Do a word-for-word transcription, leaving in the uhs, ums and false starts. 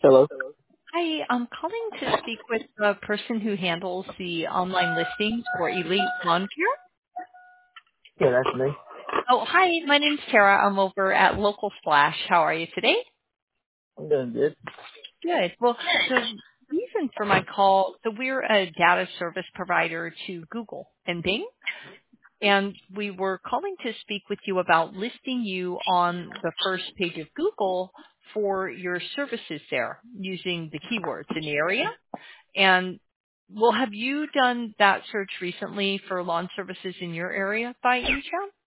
Hello. Hi, I'm calling to speak with the person who handles the online listings for Elite Lawn Care. Yeah, that's me. Oh, hi, my name's Tara. I'm over at Local Splash. How are you today? I'm doing good. Good. Well, the reason for my call, so we're a data service provider to Google and Bing, and we were calling to speak with you about listing you on the first page of Google for your services there using the keywords in the area. And well, have you done that search recently for lawn services in your area by any chance?